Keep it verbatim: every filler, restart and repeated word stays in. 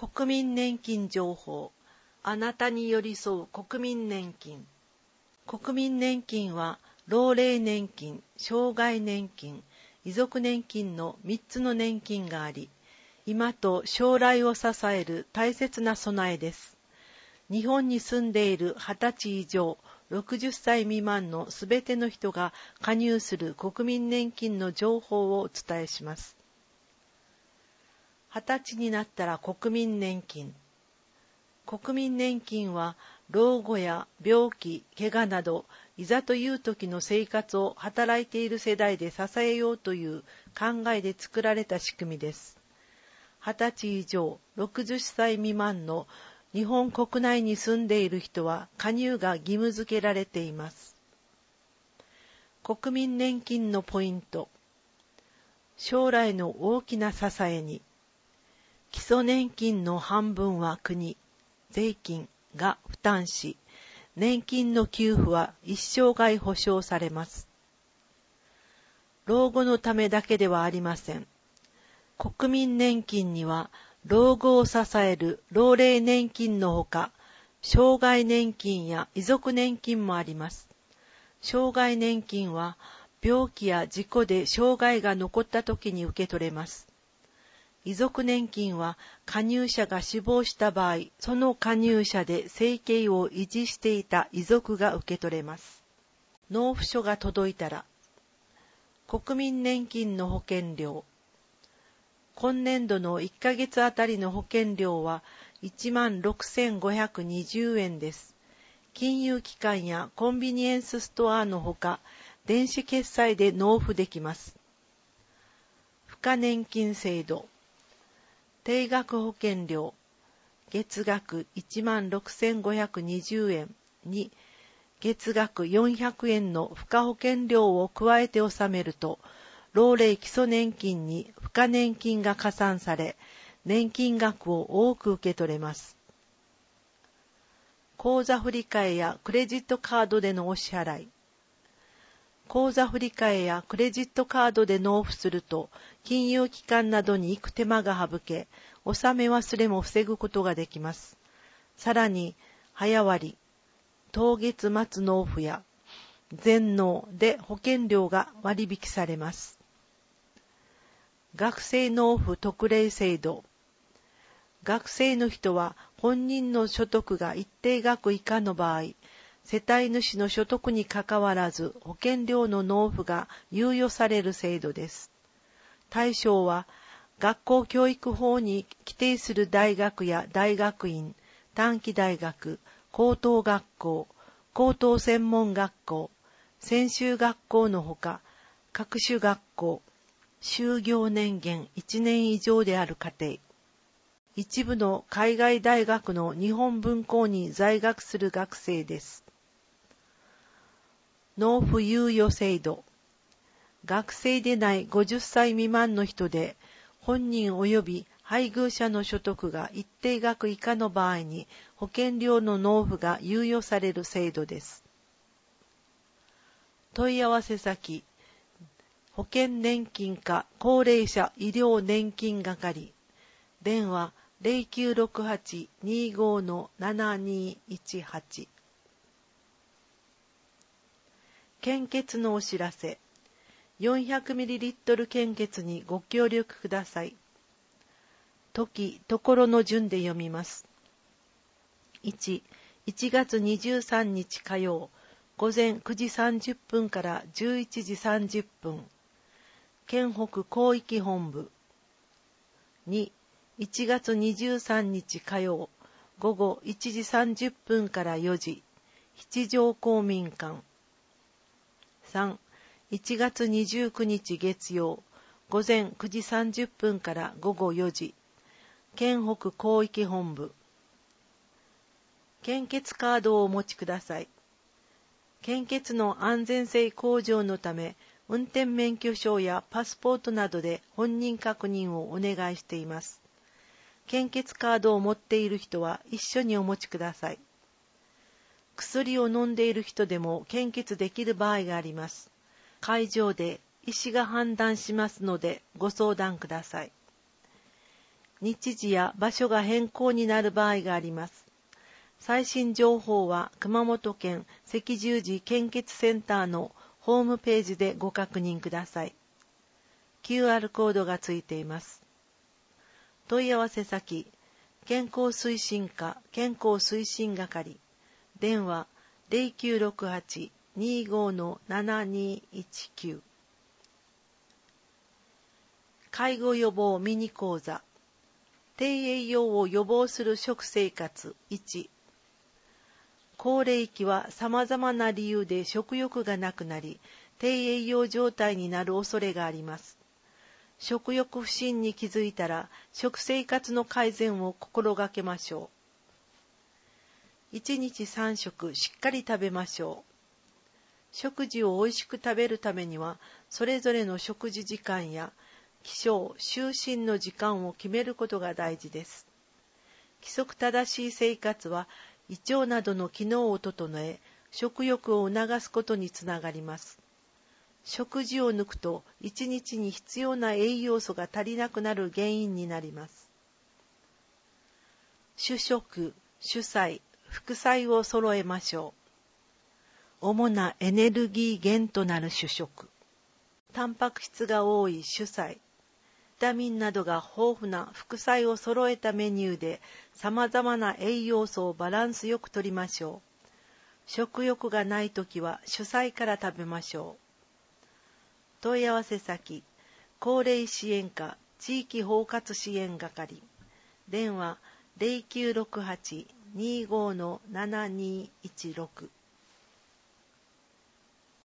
国民年金情報。あなたに寄り添う国民年金。国民年金は、老齢年金、障害年金、遺族年金のみっつの年金があり、今と将来を支える大切な備えです。日本に住んでいるはたち以上、ろくじゅっさい未満のすべての人が加入する国民年金の情報をお伝えします。はたちになったら国民年金。国民年金は老後や病気、怪我などいざという時の生活を働いている世代で支えようという考えで作られた仕組みです。はたち以上、ろくじゅっさい未満の日本国内に住んでいる人は加入が義務付けられています。国民年金のポイント。将来の大きな支えに。基礎年金の半分は国、税金が負担し、年金の給付は一生涯保障されます。老後のためだけではありません。国民年金には、老後を支える老齢年金のほか、障害年金や遺族年金もあります。障害年金は、病気や事故で障害が残った時に受け取れます。遺族年金は加入者が死亡した場合、その加入者で生計を維持していた遺族が受け取れます。納付書が届いたら、国民年金の保険料。今年度のいっかげつあたりの保険料はいちまんろくせんごひゃくにじゅうえんです。金融機関やコンビニエンスストアのほか、電子決済で納付できます。付加年金制度。定額保険料、月額いちまんろくせんごひゃくにじゅうえんに月額よんひゃくえんの付加保険料を加えて納めると、老齢基礎年金に付加年金が加算され、年金額を多く受け取れます。口座振替やクレジットカードでのお支払い。口座振替やクレジットカードで納付すると、金融機関などに行く手間が省け、納め忘れも防ぐことができます。さらに、早割、当月末納付や全納で保険料が割引されます。学生納付特例制度。学生の人は本人の所得が一定額以下の場合、世帯主の所得にかかわらず保険料の納付が猶予される制度です。対象は、学校教育法に規定する大学や大学院、短期大学、高等学校、高等専門学校、専修学校のほか、各種学校、就業年限いちねん以上である家庭、一部の海外大学の日本分校に在学する学生です。納付猶予制度。学生でないごじゅっさい未満の人で、本人及び配偶者の所得が一定額以下の場合に保険料の納付が猶予される制度です。問い合わせ先、保険年金課高齢者医療年金係、電話 ゼロきゅうろくはち にーごー ななにーいちはち。献血のお知らせ。よんひゃくミリリットル 献血にご協力ください。時、ところの順で読みます。いち、いちがつにじゅうさんにち火曜、午前くじさんじゅっぷんからじゅういちじさんじゅっぷん、県北広域本部。に、いちがつにじゅうさんにち火曜、午後いちじさんじゅっぷんからよじ、七条公民館。さん、いちがつにじゅうくにち月曜、午前くじさんじゅっぷんから午後よじ、県北広域本部。献血カードをお持ちください。献血の安全性向上のため、運転免許証やパスポートなどで本人確認をお願いしています。献血カードを持っている人は一緒にお持ちください。薬を飲んでいる人でも献血できる場合があります。会場で医師が判断しますのでご相談ください。 日時や場所が変更になる場合があります。最新情報は熊本県赤十字献血センターのホームページでご確認ください。キューアール コードがついています。問い合わせ先、健康推進課健康推進係、電話 ゼロきゅうろくはち にーご ななにーいちきゅう。介護予防ミニ講座、低栄養を予防する食生活いち。高齢期は様々な理由で食欲がなくなり、低栄養状態になる恐れがあります。食欲不振に気づいたら、食生活の改善を心がけましょう。いちにちさん食しっかり食べましょう。食事をおいしく食べるためには、それぞれの食事時間や、起床・就寝の時間を決めることが大事です。規則正しい生活は、胃腸などの機能を整え、食欲を促すことにつながります。食事を抜くと、一日に必要な栄養素が足りなくなる原因になります。主食、主菜、副菜を揃えましょう。主なエネルギー源となる主食。タンパク質が多い主菜。ビタミンなどが豊富な副菜を揃えたメニューで、様々な栄養素をバランスよくとりましょう。食欲がないときは主菜から食べましょう。問い合わせ先、高齢支援課地域包括支援係、電話 ゼロきゅうろくはち にーご ななにーいちろく。